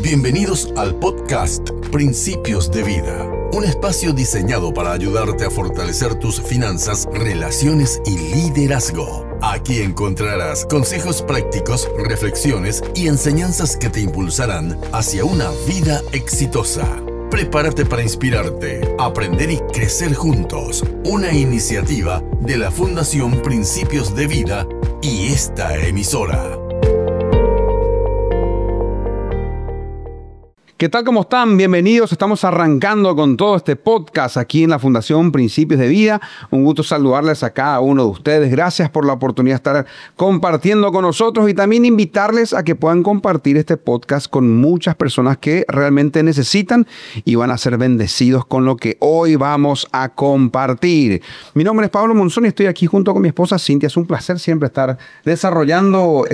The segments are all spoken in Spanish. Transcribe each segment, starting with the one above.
Bienvenidos al podcast Principios de Vida, un espacio diseñado para ayudarte a fortalecer tus finanzas, relaciones y liderazgo. Aquí encontrarás consejos prácticos, reflexiones y enseñanzas que te impulsarán hacia una vida exitosa. Prepárate para inspirarte, aprender y crecer juntos. Una iniciativa de la Fundación Principios de Vida y esta emisora. ¿Qué tal? ¿Cómo están? Bienvenidos. Estamos arrancando con todo este podcast aquí en la Fundación Principios de Vida. Un gusto saludarles a cada uno de ustedes. Gracias por la oportunidad de estar compartiendo con nosotros y también invitarles a que puedan compartir este podcast con muchas personas que realmente necesitan y van a ser bendecidos con lo que hoy vamos a compartir. Mi nombre es Pablo Monzón y estoy aquí junto con mi esposa Cintia. Es un placer siempre estar desarrollando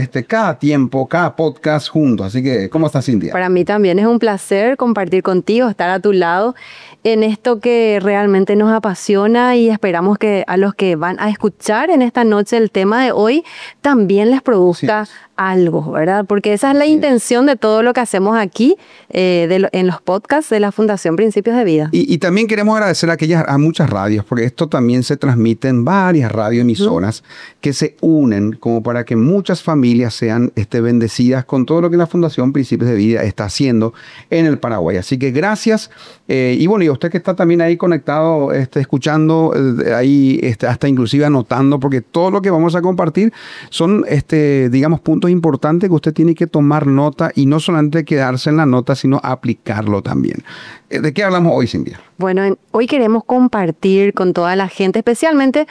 cada podcast juntos. Así que, ¿cómo estás, Cintia? Para mí también es un placer compartir contigo, estar a tu lado en esto que realmente nos apasiona y esperamos que a los que van a escuchar en esta noche el tema de hoy también les produzca algo, ¿verdad? Porque esa es la intención de todo lo que hacemos aquí en los podcasts de la Fundación Principios de Vida. Y también queremos agradecer a muchas radios, porque esto también se transmite en varias radioemisoras que se unen como para que muchas familias sean bendecidas con todo lo que la Fundación Principios de Vida está haciendo en el Paraguay. Así que gracias. Y bueno, y a usted que está también ahí conectado, escuchando, hasta inclusive anotando, porque todo lo que vamos a compartir son, digamos, puntos importante que usted tiene que tomar nota y no solamente quedarse en la nota, sino aplicarlo también. ¿De qué hablamos hoy, Cintia? Bueno, hoy queremos compartir con toda la gente, especialmente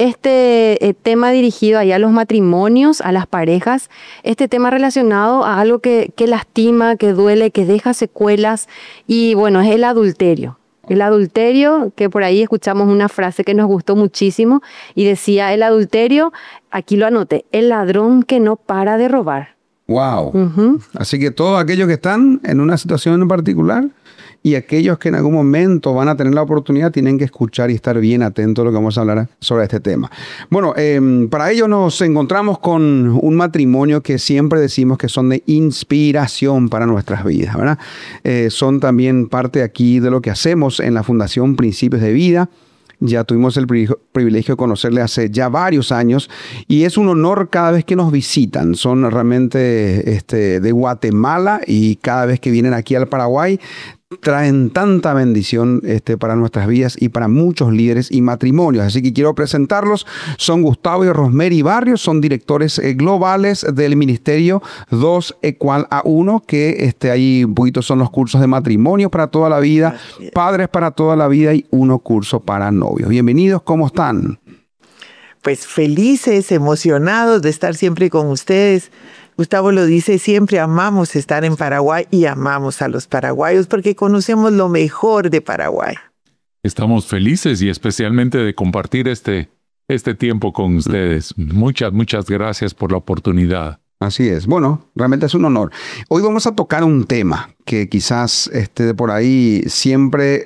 este tema dirigido ahí a los matrimonios, a las parejas, este tema relacionado a algo que lastima, que duele, que deja secuelas y bueno, es el adulterio. El adulterio, que por ahí escuchamos una frase que nos gustó muchísimo y decía, el adulterio, aquí lo anoté, el ladrón que no para de robar. ¡Wow! Así que todos aquellos que están en una situación en particular y aquellos que en algún momento van a tener la oportunidad tienen que escuchar y estar bien atentos a lo que vamos a hablar sobre este tema. Bueno, para ello nos encontramos con un matrimonio que siempre decimos que son de inspiración para nuestras vidas, ¿verdad? Son también parte aquí de lo que hacemos en la Fundación Principios de Vida. Ya tuvimos el privilegio de conocerle hace ya varios años y es un honor cada vez que nos visitan. Son realmente de Guatemala y cada vez que vienen aquí al Paraguay traen tanta bendición para nuestras vidas y para muchos líderes y matrimonios. Así que quiero presentarlos. Son Gustavo y Rosemary Barrios, son directores globales del Ministerio 2 Equal a 1, que ahí un poquito son los cursos de matrimonio para toda la vida, padres para toda la vida y uno curso para novios. Bienvenidos, ¿cómo están? Pues felices, emocionados de estar siempre con ustedes. Gustavo lo dice siempre, amamos estar en Paraguay y amamos a los paraguayos porque conocemos lo mejor de Paraguay. Estamos felices y especialmente de compartir este tiempo con ustedes. Muchas gracias por la oportunidad. Así es. Bueno, realmente es un honor. Hoy vamos a tocar un tema que quizás de por ahí siempre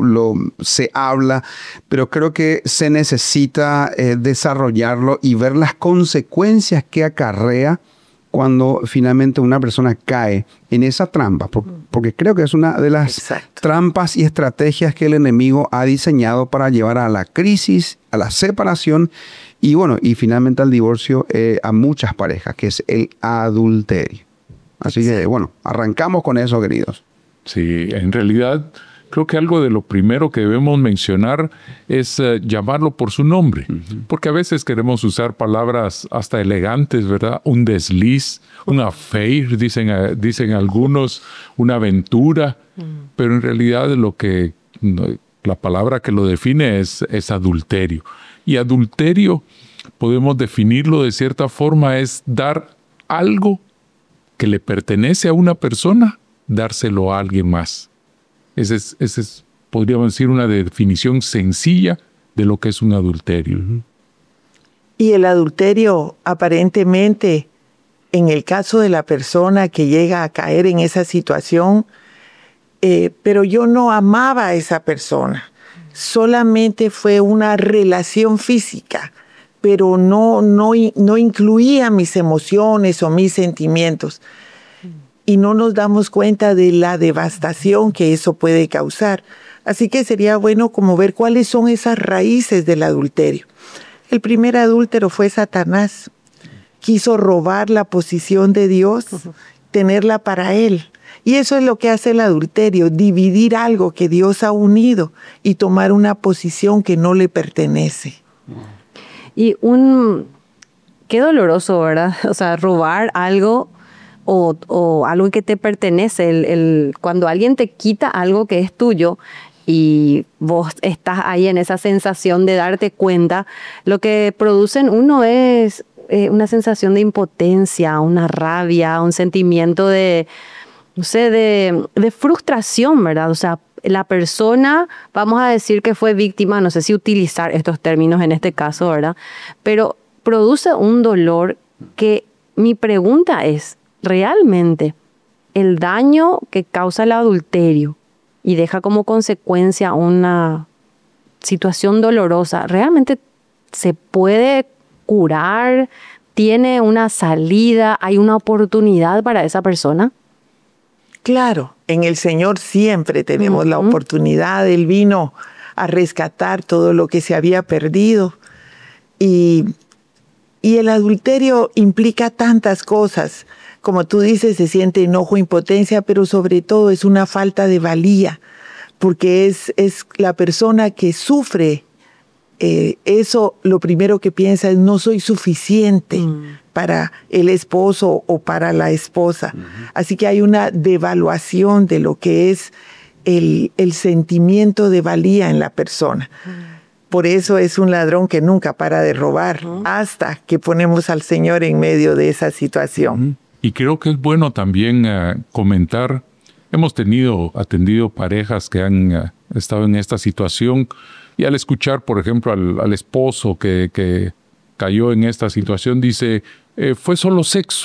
se habla, pero creo que se necesita desarrollarlo y ver las consecuencias que acarrea cuando finalmente una persona cae en esa trampa, porque creo que es una de las trampas y estrategias que el enemigo ha diseñado para llevar a la crisis, a la separación y bueno, y finalmente al divorcio a muchas parejas, que es el adulterio. Así que bueno, arrancamos con eso, queridos. Sí, en realidad creo que algo de lo primero que debemos mencionar es llamarlo por su nombre, porque a veces queremos usar palabras hasta elegantes, ¿verdad? Un desliz, un affair, dicen algunos, una aventura, pero en realidad la palabra que lo define es adulterio. Y adulterio, podemos definirlo de cierta forma, es dar algo que le pertenece a una persona, dárselo a alguien más. Esa es, podríamos decir, una definición sencilla de lo que es un adulterio. Y el adulterio, aparentemente, en el caso de la persona que llega a caer en esa situación, pero yo no amaba a esa persona. Solamente fue una relación física, pero no incluía mis emociones o mis sentimientos. y no nos damos cuenta de la devastación que eso puede causar. Así que sería bueno como ver cuáles son esas raíces del adulterio. El primer adúltero fue Satanás. Quiso robar la posición de Dios, tenerla para él. Y eso es lo que hace el adulterio, dividir algo que Dios ha unido y tomar una posición que no le pertenece. Y qué doloroso, ¿verdad? O sea, robar algo o algo que te pertenece. Cuando alguien te quita algo que es tuyo y vos estás ahí en esa sensación de darte cuenta, lo que produce en uno es una sensación de impotencia, una rabia, un sentimiento de, no sé, de frustración, ¿verdad? O sea, la persona, vamos a decir que fue víctima, no sé si utilizar estos términos en este caso, ¿verdad? Pero produce un dolor que mi pregunta es, ¿realmente el daño que causa el adulterio y deja como consecuencia una situación dolorosa, realmente se puede curar? ¿Tiene una salida? ¿Hay una oportunidad para esa persona? Claro, en el Señor siempre tenemos la oportunidad. Él vino a rescatar todo lo que se había perdido. Y el adulterio implica tantas cosas. Como tú dices, se siente enojo, impotencia, pero sobre todo es una falta de valía, porque es la persona que sufre eso, lo primero que piensa es no soy suficiente para el esposo o para la esposa. Así que hay una devaluación de lo que es el sentimiento de valía en la persona. Por eso es un ladrón que nunca para de robar hasta que ponemos al Señor en medio de esa situación. Y creo que es bueno también comentar, hemos atendido parejas que han estado en esta situación, y al escuchar, por ejemplo, al esposo que cayó en esta situación, dice, fue solo sexo.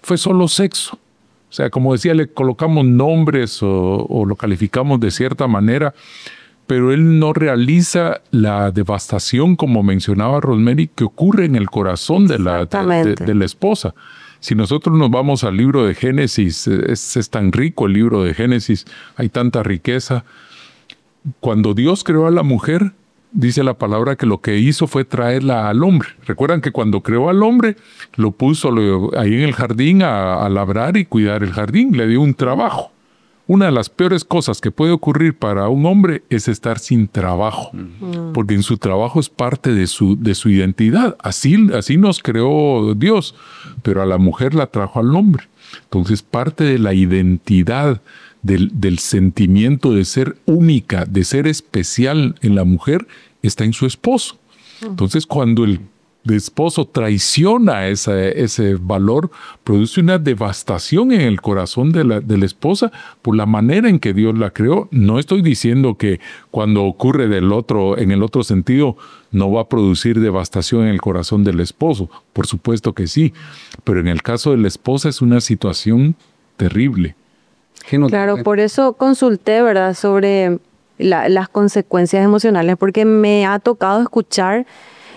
O sea, como decía, le colocamos nombres o lo calificamos de cierta manera, pero él no realiza la devastación, como mencionaba Rosemary, que ocurre en el corazón de la esposa. Si nosotros nos vamos al libro de Génesis, es tan rico el libro de Génesis, hay tanta riqueza. Cuando Dios creó a la mujer, dice la palabra que lo que hizo fue traerla al hombre. Recuerdan que cuando creó al hombre, lo puso ahí en el jardín a labrar y cuidar el jardín, le dio un trabajo. Una de las peores cosas que puede ocurrir para un hombre es estar sin trabajo, porque en su trabajo es parte de su identidad. Así nos creó Dios, pero a la mujer la trajo al hombre. Entonces parte de la identidad, del sentimiento de ser única, de ser especial en la mujer, está en su esposo. Entonces cuando el esposo traiciona ese valor, produce una devastación en el corazón de la esposa por la manera en que Dios la creó. No estoy diciendo que cuando ocurre en el otro sentido no va a producir devastación en el corazón del esposo. Por supuesto que sí, pero en el caso de la esposa es una situación terrible. Claro, por eso consulté, ¿verdad?, sobre las consecuencias emocionales, porque me ha tocado escuchar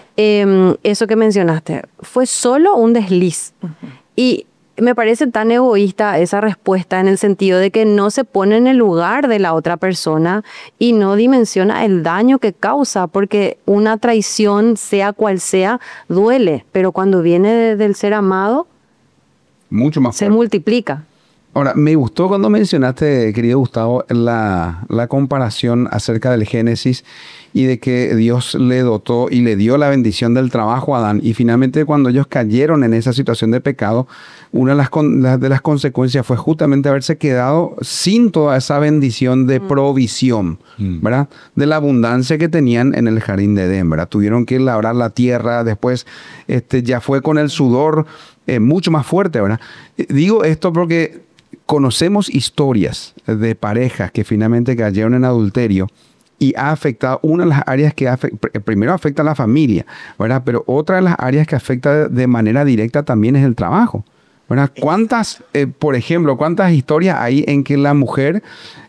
eso que mencionaste. Fue solo un desliz. Y me parece tan egoísta esa respuesta, en el sentido de que no se pone en el lugar de la otra persona y no dimensiona el daño que causa, porque una traición, sea cual sea, duele, pero cuando viene del ser amado, mucho más se multiplica. Ahora, me gustó cuando mencionaste, querido Gustavo, la comparación acerca del Génesis y de que Dios le dotó y le dio la bendición del trabajo a Adán. Y finalmente, cuando ellos cayeron en esa situación de pecado, una de las consecuencias fue justamente haberse quedado sin toda esa bendición de provisión, ¿verdad? De la abundancia que tenían en el jardín de Edén, ¿verdad? Tuvieron que labrar la tierra, después ya fue con el sudor mucho más fuerte, ¿verdad? Digo esto porque conocemos historias de parejas que finalmente cayeron en adulterio y ha afectado una de las áreas que primero afecta a la familia, ¿verdad? Pero otra de las áreas que afecta de manera directa también es el trabajo, ¿verdad? Por ejemplo, cuántas historias hay en que la mujer,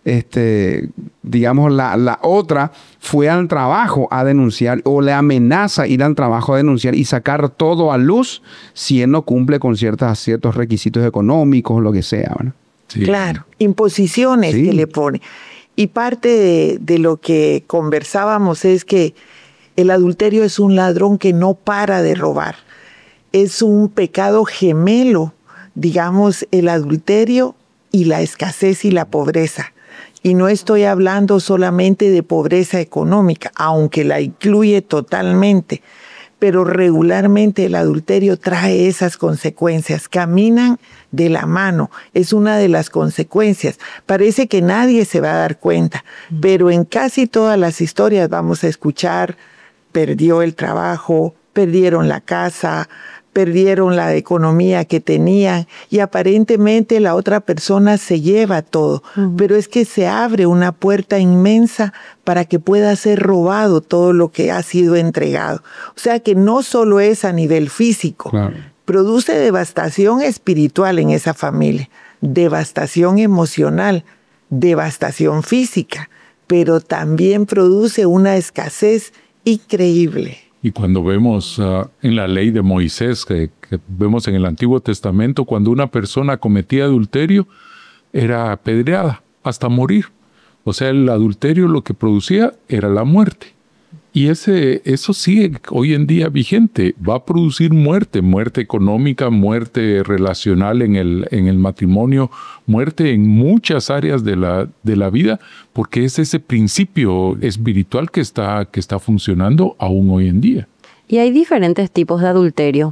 digamos, la otra fue al trabajo a denunciar o le amenaza ir al trabajo a denunciar y sacar todo a luz si él no cumple con ciertos requisitos económicos o lo que sea, ¿verdad? Sí. Claro, imposiciones Sí. que le pone. Y parte de lo que conversábamos es que el adulterio es un ladrón que no para de robar. Es un pecado gemelo, digamos, el adulterio y la escasez y la pobreza. Y no estoy hablando solamente de pobreza económica, aunque la incluye totalmente, pero regularmente el adulterio trae esas consecuencias, caminan de la mano, es una de las consecuencias. Parece que nadie se va a dar cuenta, pero en casi todas las historias vamos a escuchar, perdió el trabajo, perdieron la casa, perdieron la economía que tenían y aparentemente la otra persona se lleva todo, pero es que se abre una puerta inmensa para que pueda ser robado todo lo que ha sido entregado. O sea que no solo es a nivel físico, Claro. produce devastación espiritual en esa familia, devastación emocional, devastación física, pero también produce una escasez increíble. Y cuando vemos en la ley de Moisés, que vemos en el Antiguo Testamento, cuando una persona cometía adulterio, era apedreada hasta morir. O sea, el adulterio lo que producía era la muerte. Y eso sigue hoy en día vigente. Va a producir muerte, muerte económica, muerte relacional en el matrimonio, muerte en muchas áreas de la vida, porque es ese principio espiritual que está funcionando aún hoy en día. Y hay diferentes tipos de adulterio.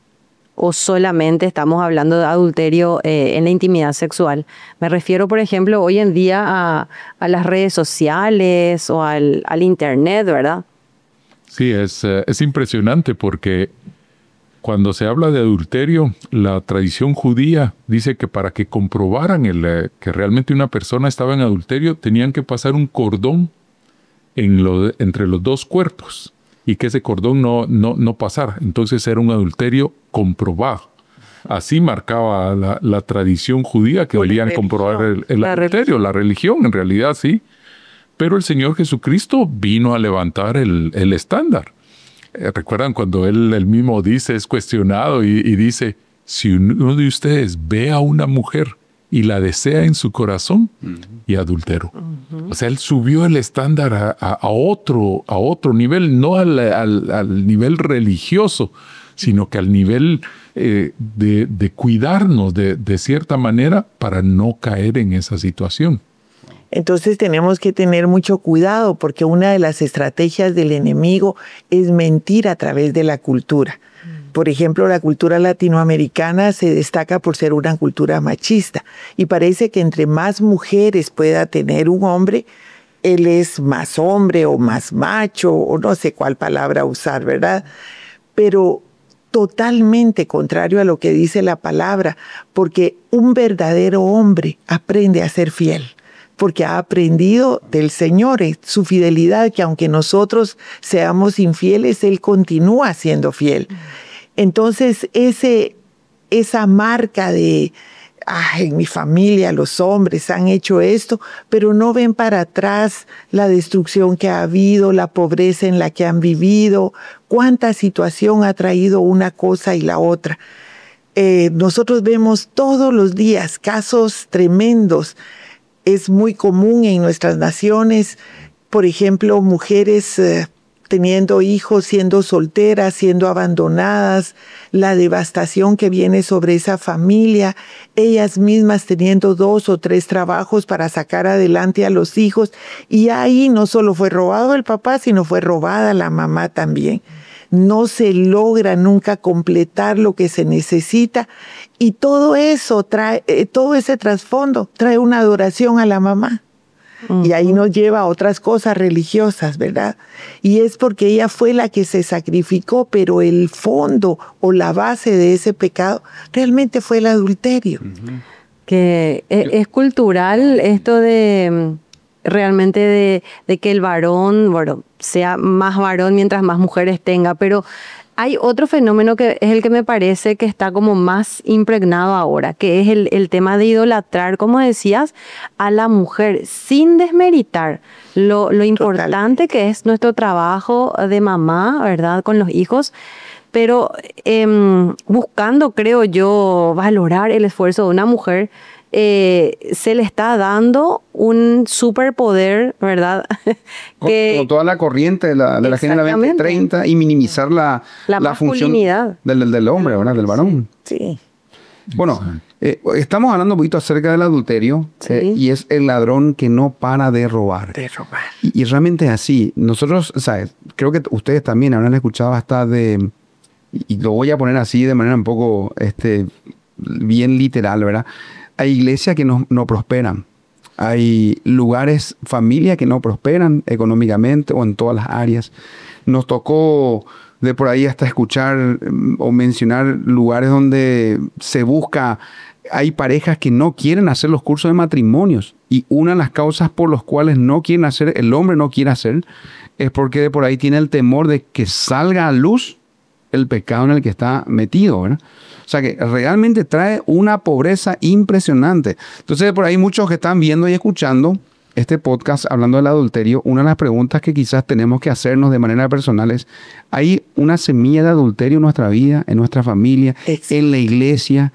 O solamente estamos hablando de adulterio en la intimidad sexual. Me refiero, por ejemplo, hoy en día a las redes sociales o al internet, ¿verdad? Sí, es impresionante porque cuando se habla de adulterio, la tradición judía dice que para que comprobaran que realmente una persona estaba en adulterio, tenían que pasar un cordón entre los dos cuerpos y que ese cordón no pasara. Entonces era un adulterio comprobado. Así marcaba la tradición judía que debían comprobar el adulterio, la religión en realidad, sí. Pero el Señor Jesucristo vino a levantar el estándar. ¿Recuerdan cuando Él mismo dice, es cuestionado y dice, si uno de ustedes ve a una mujer y la desea en su corazón, y adulteró? O sea, Él subió el estándar a otro nivel, no al nivel religioso, sino que al nivel de cuidarnos de cierta manera para no caer en esa situación. Entonces tenemos que tener mucho cuidado porque una de las estrategias del enemigo es mentir a través de la cultura. Por ejemplo, la cultura latinoamericana se destaca por ser una cultura machista y parece que entre más mujeres pueda tener un hombre, él es más hombre o más macho o no sé cuál palabra usar, ¿verdad? Pero totalmente contrario a lo que dice la palabra, porque un verdadero hombre aprende a ser fiel, porque ha aprendido del Señor su fidelidad, que aunque nosotros seamos infieles, Él continúa siendo fiel. Entonces, esa marca de, en mi familia los hombres han hecho esto, pero no ven para atrás la destrucción que ha habido, la pobreza en la que han vivido, cuánta situación ha traído una cosa y la otra. Nosotros vemos todos los días casos tremendos. Es muy común en nuestras naciones, por ejemplo, mujeres teniendo hijos, siendo solteras, siendo abandonadas, la devastación que viene sobre esa familia, ellas mismas teniendo 2 o 3 trabajos para sacar adelante a los hijos, y ahí no solo fue robado el papá, sino fue robada la mamá también. No se logra nunca completar lo que se necesita, y todo eso trae, todo ese trasfondo trae una adoración a la mamá. Y ahí nos lleva a otras cosas religiosas, ¿verdad? Y es porque ella fue la que se sacrificó, pero el fondo o la base de ese pecado realmente fue el adulterio. Que es cultural esto de realmente de que el varón, bueno, sea más varón mientras más mujeres tenga, pero hay otro fenómeno que es el que me parece que está como más impregnado ahora, que es el tema de idolatrar, como decías, a la mujer, sin desmeritar lo importante que es nuestro trabajo de mamá, ¿verdad?, con los hijos, pero buscando, creo yo, valorar el esfuerzo de una mujer se le está dando un superpoder, ¿verdad? Con toda la corriente de la Agenda 2030 y minimizar la función del hombre, ¿verdad? Del varón. Sí. Bueno, estamos hablando un poquito acerca del adulterio, y es el ladrón que no para de robar. Y realmente es así. Nosotros, ¿sabes? Creo que ustedes también habrán escuchado hasta y lo voy a poner así de manera un poco bien literal, ¿verdad? Hay iglesias que no prosperan. Hay lugares, familias que no prosperan económicamente o en todas las áreas. Nos tocó de por ahí hasta escuchar o mencionar lugares donde se busca, hay parejas que no quieren hacer los cursos de matrimonios, y una de las causas por las cuales no quieren hacer, el hombre no quiere hacer, es porque de por ahí tiene el temor de que salga a luz el pecado en el que está metido, ¿verdad? O sea que realmente trae una pobreza impresionante. Entonces por ahí muchos que están viendo y escuchando este podcast hablando del adulterio, una de las preguntas que quizás tenemos que hacernos de manera personal es, ¿hay una semilla de adulterio en nuestra vida, en nuestra familia, en la iglesia,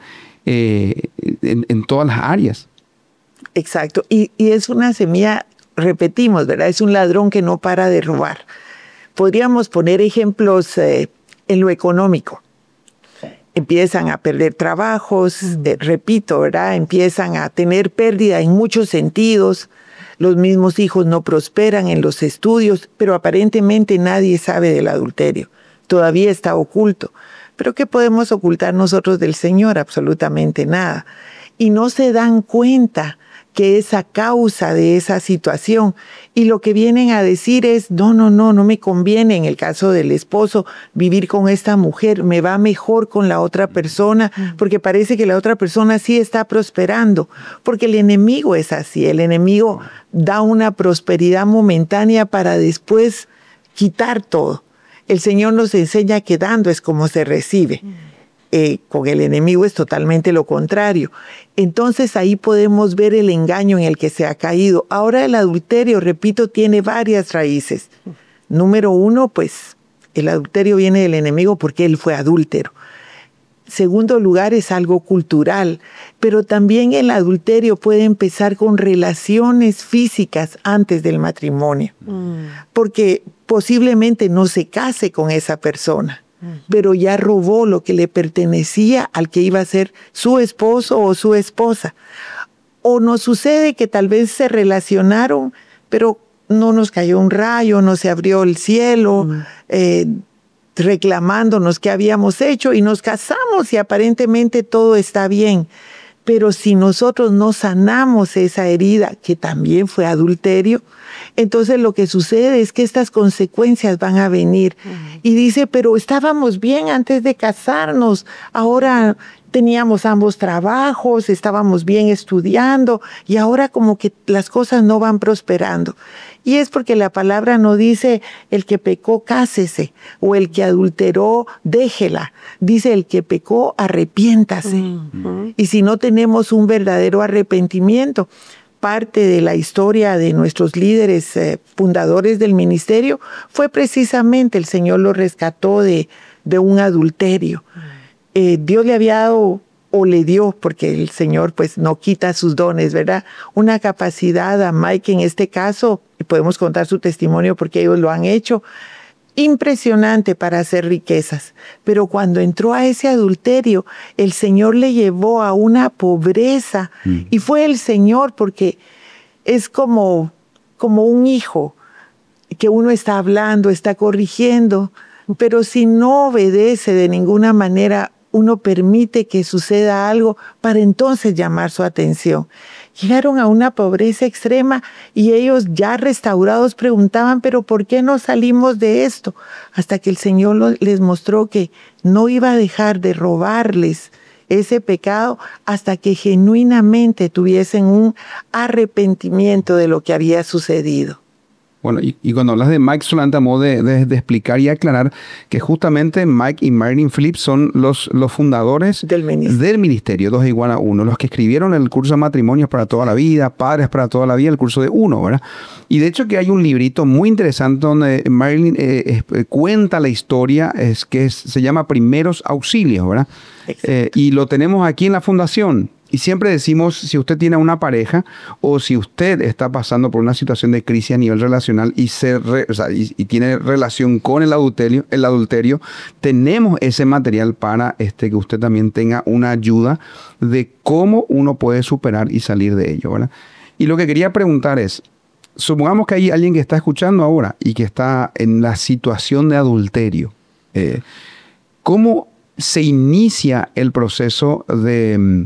en todas las áreas? Exacto. Y es una semilla, repetimos, ¿verdad? Es un ladrón que no para de robar. Podríamos poner ejemplos en lo económico. Empiezan a perder trabajos, repito, ¿verdad? Empiezan a tener pérdida en muchos sentidos. Los mismos hijos no prosperan en los estudios, pero aparentemente nadie sabe del adulterio. Todavía está oculto. ¿Pero qué podemos ocultar nosotros del Señor? Absolutamente nada. Y no se dan cuenta que es a causa de esa situación. Y lo que vienen a decir es, no me conviene, en el caso del esposo, vivir con esta mujer, me va mejor con la otra persona, porque parece que la otra persona sí está prosperando, porque el enemigo es así, el enemigo da una prosperidad momentánea para después quitar todo. El Señor nos enseña que dando es como se recibe. Con el enemigo es totalmente lo contrario. Entonces ahí podemos ver el engaño en el que se ha caído. Ahora el adulterio, repito, tiene varias raíces. Número uno, pues el adulterio viene del enemigo porque él fue adúltero. Segundo lugar, es algo cultural, pero también el adulterio puede empezar con relaciones físicas antes del matrimonio, porque posiblemente no se case con esa persona, pero ya robó lo que le pertenecía al que iba a ser su esposo o su esposa. O nos sucede que tal vez se relacionaron, pero no nos cayó un rayo, no se abrió el cielo, reclamándonos qué habíamos hecho, y nos casamos y aparentemente todo está bien. Pero si nosotros no sanamos esa herida, que también fue adulterio, entonces lo que sucede es que estas consecuencias van a venir. Y dice, pero estábamos bien antes de casarnos, ahora teníamos ambos trabajos, estábamos bien estudiando, y ahora como que las cosas no van prosperando. Y es porque la palabra no dice el que pecó, cásese, o el que adulteró, déjela. Dice el que pecó, arrepiéntase. Y si no tenemos un verdadero arrepentimiento, parte de la historia de nuestros líderes fundadores del ministerio fue precisamente el Señor lo rescató de un adulterio. Dios le había dado, o le dio, porque el Señor pues no quita sus dones, ¿verdad? Una capacidad a Mike en este caso, y podemos contar su testimonio porque ellos lo han hecho, impresionante para hacer riquezas. Pero cuando entró a ese adulterio, el Señor le llevó a una pobreza, y fue el Señor, porque es como un hijo que uno está hablando, está corrigiendo, pero si no obedece de ninguna manera, uno permite que suceda algo para entonces llamar su atención. Llegaron a una pobreza extrema y ellos ya restaurados preguntaban, pero ¿por qué no salimos de esto? Hasta que el Señor les mostró que no iba a dejar de robarles ese pecado hasta que genuinamente tuviesen un arrepentimiento de lo que había sucedido. Bueno, y cuando hablas de Mike, solamente a modo de explicar y aclarar que justamente Mike y Marilyn Phillips son los fundadores del ministerio 2 igual a 1, los que escribieron el curso de matrimonios para toda la vida, padres para toda la vida, el curso de 1, ¿verdad? Y de hecho que hay un librito muy interesante donde Marilyn cuenta la historia, se llama Primeros Auxilios, ¿verdad? Y lo tenemos aquí en la fundación. Y siempre decimos, si usted tiene una pareja o si usted está pasando por una situación de crisis a nivel relacional y tiene relación con el adulterio, tenemos ese material para que usted también tenga una ayuda de cómo uno puede superar y salir de ello, ¿verdad? Y lo que quería preguntar es, supongamos que hay alguien que está escuchando ahora y que está en la situación de adulterio. ¿Cómo se inicia el proceso de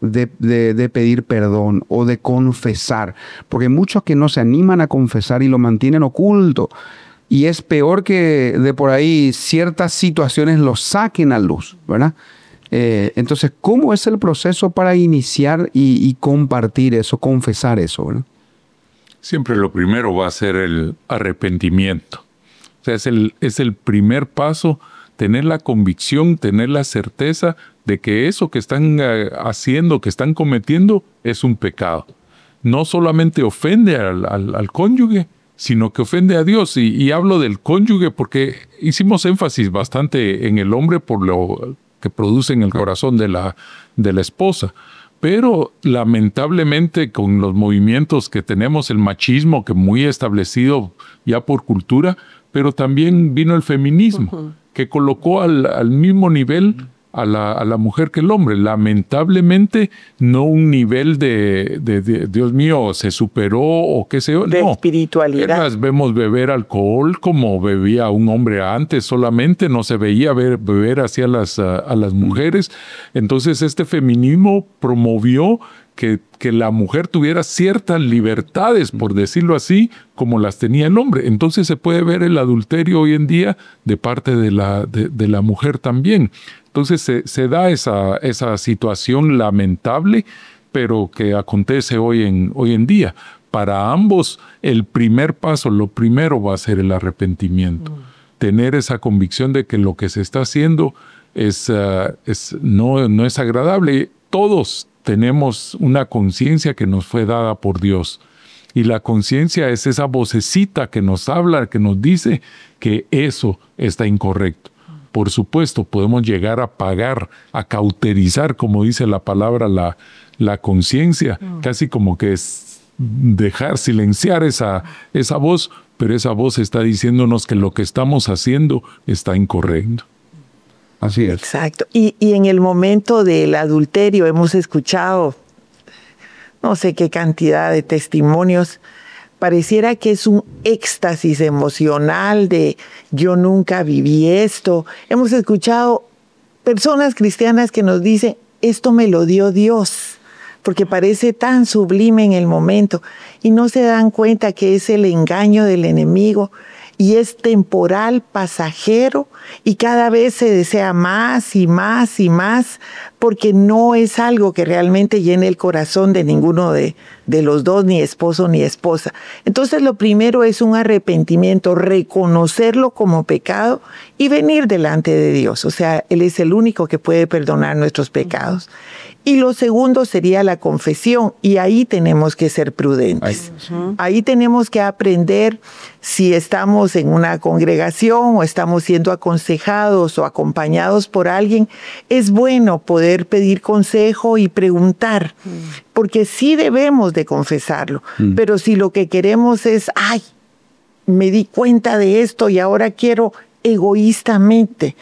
pedir perdón o de confesar? Porque hay muchos que no se animan a confesar y lo mantienen oculto. Y es peor que de por ahí ciertas situaciones lo saquen a luz, ¿verdad? Entonces, ¿cómo es el proceso para iniciar y compartir eso, confesar eso, ¿verdad? Siempre lo primero va a ser el arrepentimiento. O sea, es el primer paso, tener la convicción, tener la certeza de que eso que están haciendo, que están cometiendo, es un pecado. No solamente ofende al cónyuge, sino que ofende a Dios. Y hablo del cónyuge porque hicimos énfasis bastante en el hombre por lo que produce en el corazón de la esposa. Pero lamentablemente con los movimientos que tenemos, el machismo que muy establecido ya por cultura, pero también vino el feminismo, que colocó al mismo nivel a la mujer que el hombre. Lamentablemente, no un nivel de Dios mío, se superó o qué sé yo. De espiritualidad. Las vemos beber alcohol como bebía un hombre antes, solamente no se veía beber hacia a las mujeres. Entonces, este feminismo promovió que la mujer tuviera ciertas libertades, por decirlo así, como las tenía el hombre. Entonces se puede ver el adulterio hoy en día de parte de la mujer también. Entonces se da esa situación lamentable, pero que acontece hoy en día. Para ambos, el primer paso, lo primero va a ser el arrepentimiento. Tener esa convicción de que lo que se está haciendo no es agradable. Todos tenemos una conciencia que nos fue dada por Dios. Y la conciencia es esa vocecita que nos habla, que nos dice que eso está incorrecto. Por supuesto, podemos llegar a pagar, a cauterizar, como dice la palabra, la conciencia, casi como que es dejar silenciar esa voz, pero esa voz está diciéndonos que lo que estamos haciendo está incorrecto. Así es. Exacto. Y en el momento del adulterio hemos escuchado no sé qué cantidad de testimonios. Pareciera que es un éxtasis emocional de yo nunca viví esto. Hemos escuchado personas cristianas que nos dicen, esto me lo dio Dios, porque parece tan sublime en el momento. Y no se dan cuenta que es el engaño del enemigo. Y es temporal, pasajero, y cada vez se desea más y más y más, porque no es algo que realmente llene el corazón de ninguno de los dos, ni esposo ni esposa. Entonces lo primero es un arrepentimiento, reconocerlo como pecado y venir delante de Dios. O sea, Él es el único que puede perdonar nuestros pecados. Y lo segundo sería la confesión, y ahí tenemos que ser prudentes. Ahí tenemos que aprender si estamos en una congregación o estamos siendo aconsejados o acompañados por alguien. Es bueno poder pedir consejo y preguntar, porque sí debemos de confesarlo. Pero si lo que queremos es, me di cuenta de esto y ahora quiero egoístamente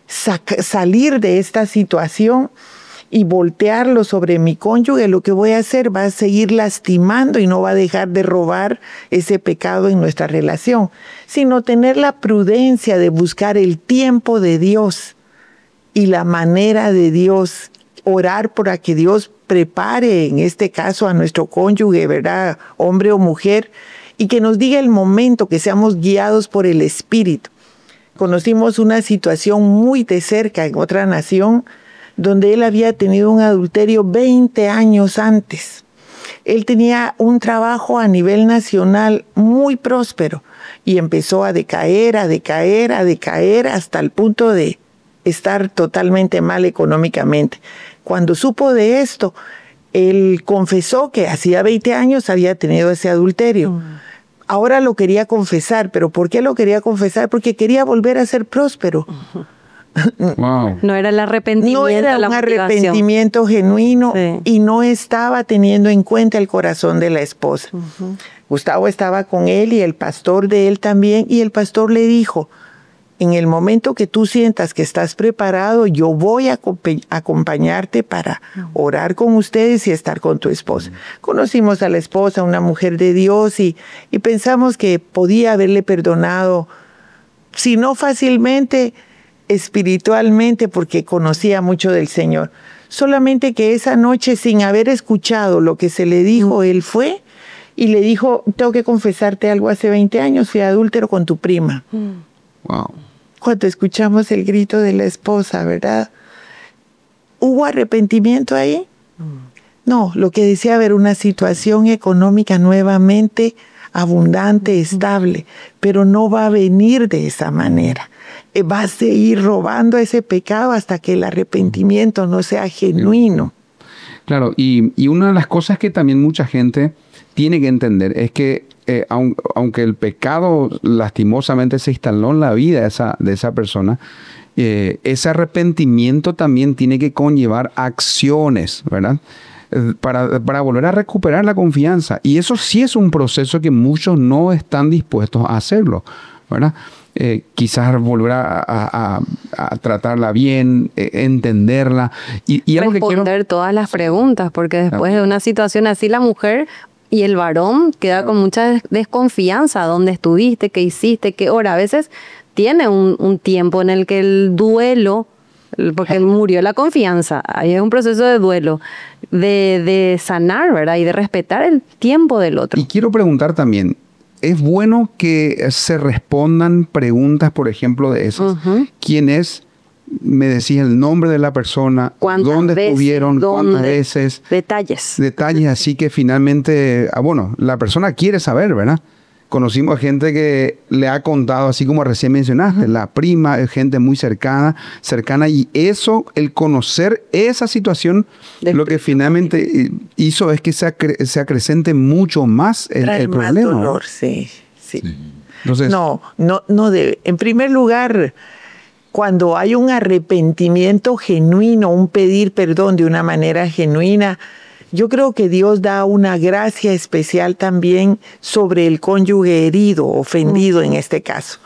salir de esta situación y voltearlo sobre mi cónyuge, lo que voy a hacer va a seguir lastimando y no va a dejar de robar ese pecado en nuestra relación, sino tener la prudencia de buscar el tiempo de Dios y la manera de Dios, orar para que Dios prepare, en este caso, a nuestro cónyuge, ¿verdad?, hombre o mujer, y que nos diga el momento, que seamos guiados por el Espíritu. Conocimos una situación muy de cerca en otra nación, donde él había tenido un adulterio 20 años antes. Él tenía un trabajo a nivel nacional muy próspero y empezó a decaer hasta el punto de estar totalmente mal económicamente. Cuando supo de esto, él confesó que hacía 20 años había tenido ese adulterio. Ahora lo quería confesar, pero ¿por qué lo quería confesar? Porque quería volver a ser próspero. Wow. No era el arrepentimiento. No era la un motivación. arrepentimiento genuino, Sí. y no estaba teniendo en cuenta el corazón de la esposa. Gustavo estaba con él y el pastor de él también, y el pastor le dijo: en el momento que tú sientas que estás preparado, yo voy a acompañarte para orar con ustedes y estar con tu esposa. Conocimos a la esposa, una mujer de Dios, y pensamos que podía haberle perdonado, si no fácilmente, espiritualmente, porque conocía mucho del Señor. Solamente que esa noche, sin haber escuchado lo que se le dijo, él fue y le dijo: tengo que confesarte algo, hace 20 años fui adúltero con tu prima. Wow. Cuando escuchamos el grito de la esposa, ¿verdad? ¿Hubo arrepentimiento ahí? No, lo que decía haber una situación económica nuevamente abundante, estable, pero no va a venir de esa manera. Va a seguir robando ese pecado hasta que el arrepentimiento no sea genuino. Claro, y una de las cosas que también mucha gente tiene que entender es que aunque el pecado lastimosamente se instaló en la vida de esa persona, ese arrepentimiento también tiene que conllevar acciones, ¿verdad? Para volver a recuperar la confianza. Y eso sí es un proceso que muchos no están dispuestos a hacerlo, ¿verdad? Quizás volver a tratarla bien, entenderla. Y algo que Responder todas las preguntas, porque después de una situación así, la mujer y el varón queda con mucha desconfianza. ¿Dónde estuviste? ¿Qué hiciste? ¿Qué hora? A veces tiene un tiempo en el que el duelo, porque murió la confianza, ahí es un proceso de duelo, de sanar, ¿verdad? Y de respetar el tiempo del otro. Y quiero preguntar también, ¿es bueno que se respondan preguntas, por ejemplo, de esas? ¿Quién es? Me decís el nombre de la persona, dónde estuvieron, cuántas veces. Detalles. Detalles, así que finalmente, la persona quiere saber, ¿verdad? Conocimos gente que le ha contado, así como recién mencionaste, la prima, gente muy cercana, y eso, el conocer esa situación, lo que finalmente hizo es que se acrecente mucho más el problema. Más dolor, sí. Entonces, no debe. En primer lugar, cuando hay un arrepentimiento genuino, un pedir perdón de una manera genuina, yo creo que Dios da una gracia especial también sobre el cónyuge herido, ofendido en este caso.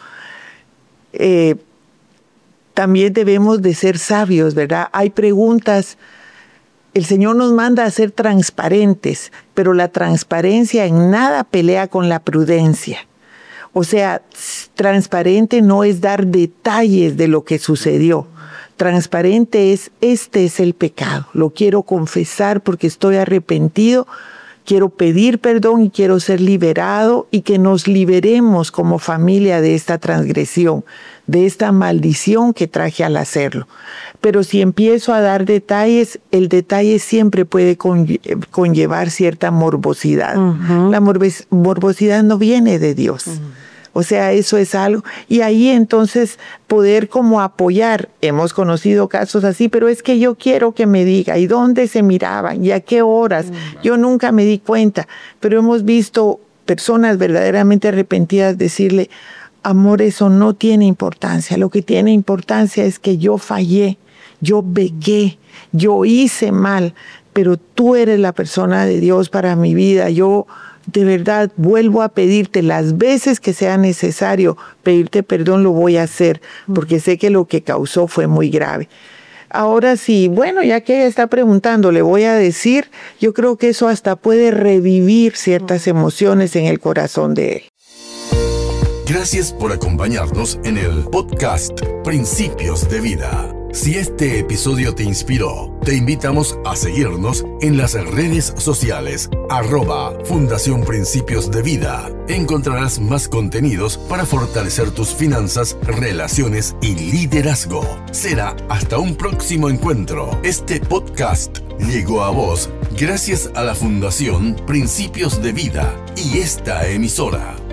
También debemos de ser sabios, ¿verdad? Hay preguntas. El Señor nos manda a ser transparentes, pero la transparencia en nada pelea con la prudencia. O sea, transparente no es dar detalles de lo que sucedió. Transparente es: este es el pecado, lo quiero confesar porque estoy arrepentido, quiero pedir perdón y quiero ser liberado, y que nos liberemos como familia de esta transgresión, de esta maldición que traje al hacerlo. Pero si empiezo a dar detalles, el detalle siempre puede conllevar cierta morbosidad. La morbosidad no viene de Dios. O sea, eso es algo. Y ahí entonces poder como apoyar. Hemos conocido casos así, pero es que yo quiero que me diga, ¿y dónde se miraban? ¿Y a qué horas? Yo nunca me di cuenta. Pero hemos visto personas verdaderamente arrepentidas decirle: amor, eso no tiene importancia. Lo que tiene importancia es que yo fallé, yo pequé, yo hice mal, pero tú eres la persona de Dios para mi vida. Yo de verdad vuelvo a pedirte las veces que sea necesario pedirte perdón, lo voy a hacer, porque sé que lo que causó fue muy grave. Ahora sí, ya que ella está preguntando, le voy a decir, yo creo que eso hasta puede revivir ciertas emociones en el corazón de él. Gracias por acompañarnos en el podcast Principios de Vida. Si este episodio te inspiró, te invitamos a seguirnos en las redes sociales @Fundación Principios de Vida. Encontrarás más contenidos para fortalecer tus finanzas, relaciones y liderazgo. Será hasta un próximo encuentro. Este podcast llegó a vos gracias a la Fundación Principios de Vida y esta emisora.